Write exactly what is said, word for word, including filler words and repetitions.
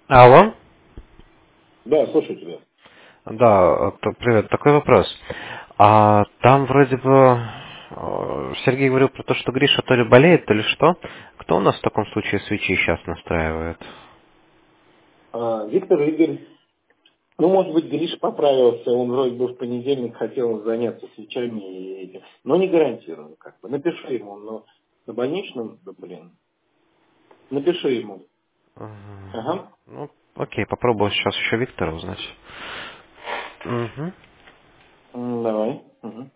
Алло? Да, слушаю тебя. Да, т- привет, такой вопрос. А там вроде бы э, Сергей говорил про то, что Гриша то ли болеет, то ли что. Кто у нас в таком случае свечи сейчас настраивает? А, Виктор Игорь, ну, может быть, Гриш поправился, он вроде бы в понедельник хотел заняться свечами и этим, но не гарантирую, как бы. Напиши ему, но на больничном, да, блин, напиши ему. Ага. Ага. Ну, окей, попробую сейчас еще Виктора узнать. Угу. М, Давай. Мгм.